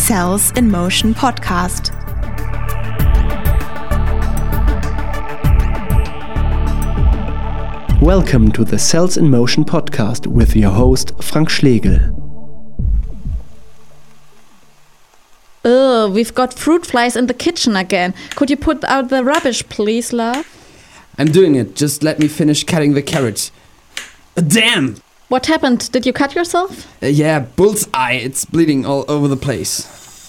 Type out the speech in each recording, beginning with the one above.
Cells in Motion podcast. Welcome to the Cells in Motion podcast with your host, Frank Schlegel. Ugh, we've got fruit flies in the kitchen again. Could you put out the rubbish, please, love? I'm doing it. Just let me finish cutting the carrot. Damn! What happened? Did you cut yourself? Yeah, bullseye. It's bleeding all over the place.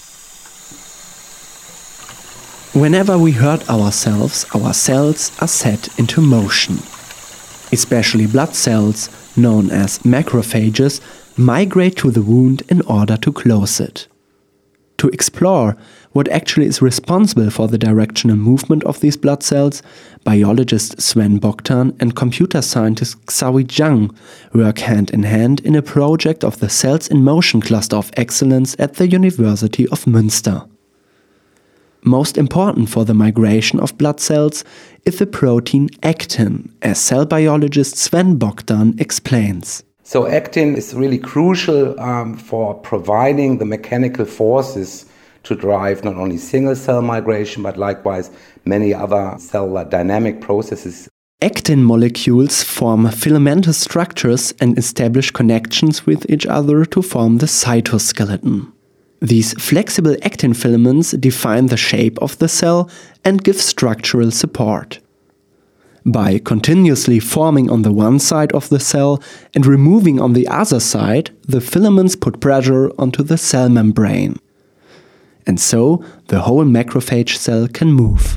Whenever we hurt ourselves, our cells are set into motion. Especially blood cells, known as macrophages, migrate to the wound in order to close it. To explore what actually is responsible for the directional movement of these blood cells, biologist Sven Bogdan and computer scientist Xiaoyi Zhang work hand in hand in a project of the Cells in Motion Cluster of Excellence at the University of Münster. Most important for the migration of blood cells is the protein actin, as cell biologist Sven Bogdan explains. So actin is really crucial for providing the mechanical forces to drive not only single cell migration, but likewise many other cellular dynamic processes. Actin molecules form filamentous structures and establish connections with each other to form the cytoskeleton. These flexible actin filaments define the shape of the cell and give structural support. By continuously forming on the one side of the cell and removing on the other side, the filaments put pressure onto the cell membrane. And so, the whole macrophage cell can move.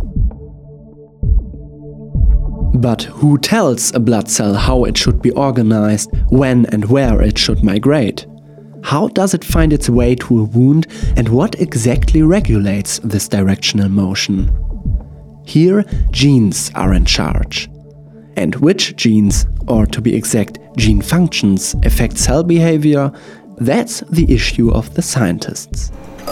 But who tells a blood cell how it should be organized, when and where it should migrate? How does it find its way to a wound, and what exactly regulates this directional motion? Here, genes are in charge. And which genes, or to be exact, gene functions, affect cell behavior, that's the issue of the scientists.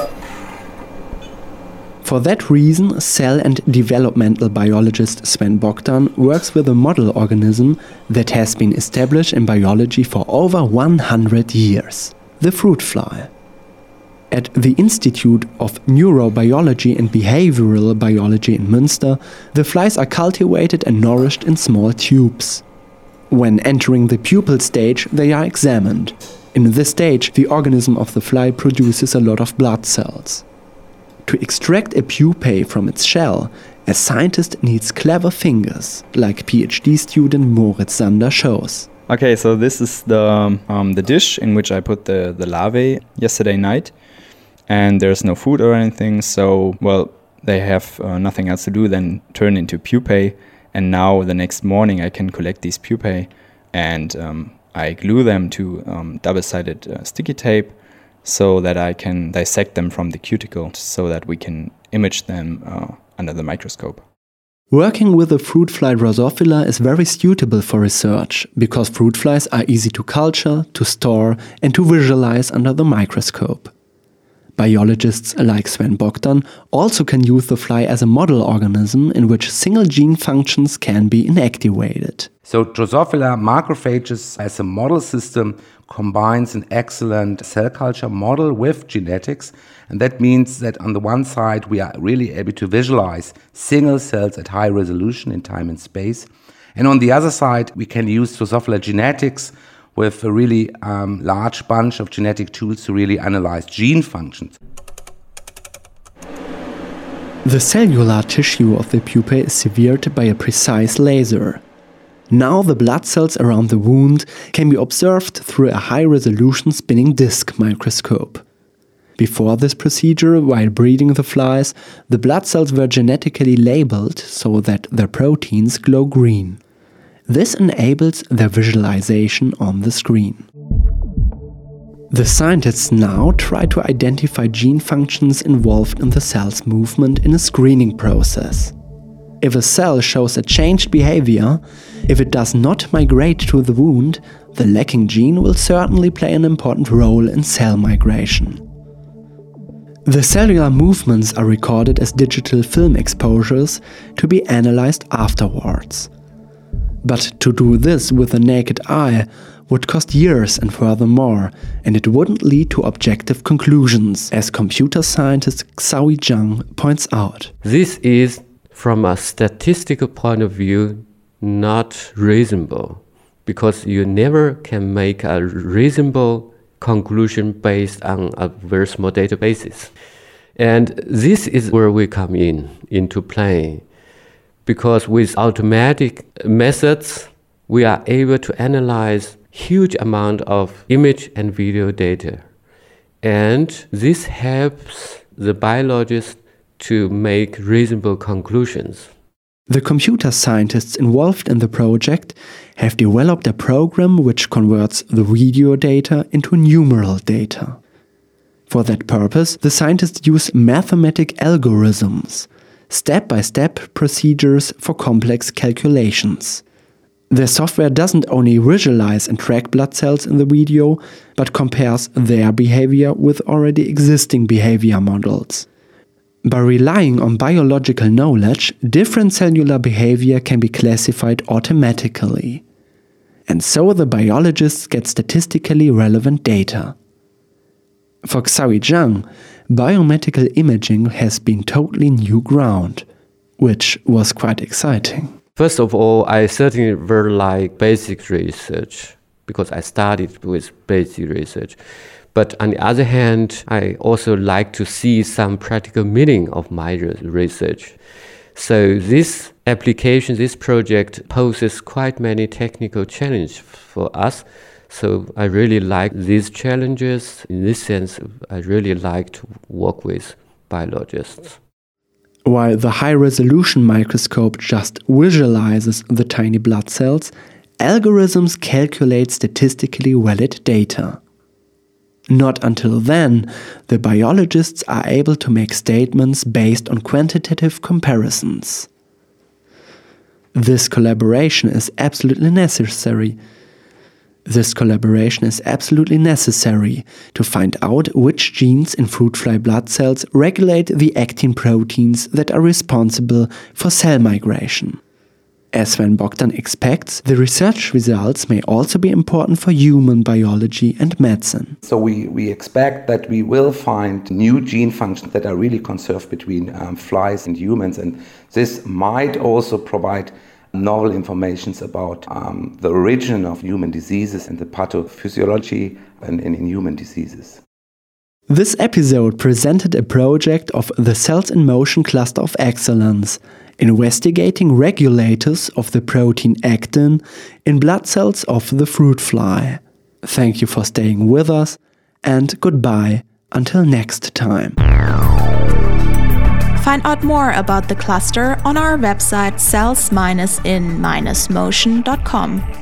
For that reason, cell and developmental biologist Sven Bogdan works with a model organism that has been established in biology for over 100 years. The fruit fly. At the Institute of Neurobiology and Behavioral Biology in Münster, the flies are cultivated and nourished in small tubes. When entering the pupal stage, they are examined. In this stage, the organism of the fly produces a lot of blood cells. To extract a pupae from its shell, a scientist needs clever fingers, like PhD student Moritz Sander shows. Okay, so this is the dish in which I put the larvae yesterday night, and there's no food or anything, so, well, they have nothing else to do than turn into pupae, and now the next morning I can collect these pupae, and I glue them to double-sided sticky tape so that I can dissect them from the cuticle so that we can image them under the microscope. Working with the fruit fly Drosophila is very suitable for research because fruit flies are easy to culture, to store and to visualize under the microscope. Biologists like Sven Bogdan also can use the fly as a model organism in which single gene functions can be inactivated. So Drosophila macrophages as a model system combines an excellent cell culture model with genetics, and that means that on the one side we are really able to visualize single cells at high resolution in time and space, and on the other side we can use Drosophila genetics with a really large bunch of genetic tools to really analyze gene functions. The cellular tissue of the pupae is severed by a precise laser. Now the blood cells around the wound can be observed through a high-resolution spinning disc microscope. Before this procedure, while breeding the flies, the blood cells were genetically labeled so that their proteins glow green. This enables their visualization on the screen. The scientists now try to identify gene functions involved in the cell's movement in a screening process. If a cell shows a changed behavior, if it does not migrate to the wound, the lacking gene will certainly play an important role in cell migration. The cellular movements are recorded as digital film exposures to be analyzed afterwards. But to do this with the naked eye would cost years and furthermore, and it wouldn't lead to objective conclusions, as computer scientist Xiaoyi Zhang points out. This is, from a statistical point of view, not reasonable, because you never can make a reasonable conclusion based on a very small databases. And this is where we come into play, because with automatic methods, we are able to analyze huge amount of image and video data. And this helps the biologists to make reasonable conclusions. The computer scientists involved in the project have developed a program which converts the video data into numeral data. For that purpose, the scientists use mathematic algorithms, step-by-step procedures for complex calculations. Their software doesn't only visualize and track blood cells in the video, but compares their behavior with already existing behavior models. By relying on biological knowledge, different cellular behavior can be classified automatically. And so the biologists get statistically relevant data. For Xiaoyi Zhang, biomedical imaging has been totally new ground, which was quite exciting. First of all, I certainly very like basic research, because I started with basic research. But on the other hand, I also like to see some practical meaning of my research. So this application, this project poses quite many technical challenges for us. So I really like these challenges. In this sense, I really like to work with biologists. While the high-resolution microscope just visualizes the tiny blood cells, algorithms calculate statistically valid data. Not until then, the biologists are able to make statements based on quantitative comparisons. This collaboration is absolutely necessary. To find out which genes in fruit fly blood cells regulate the actin proteins that are responsible for cell migration. As Sven Bogdan expects, the research results may also be important for human biology and medicine. So we expect that we will find new gene functions that are really conserved between flies and humans, and this might also provide novel information about the origin of human diseases and the pathophysiology in human diseases. This episode presented a project of the Cells in Motion Cluster of Excellence, investigating regulators of the protein actin in blood cells of the fruit fly. Thank you for staying with us, and goodbye until next time. Find out more about the cluster on our website cells-in-motion.com.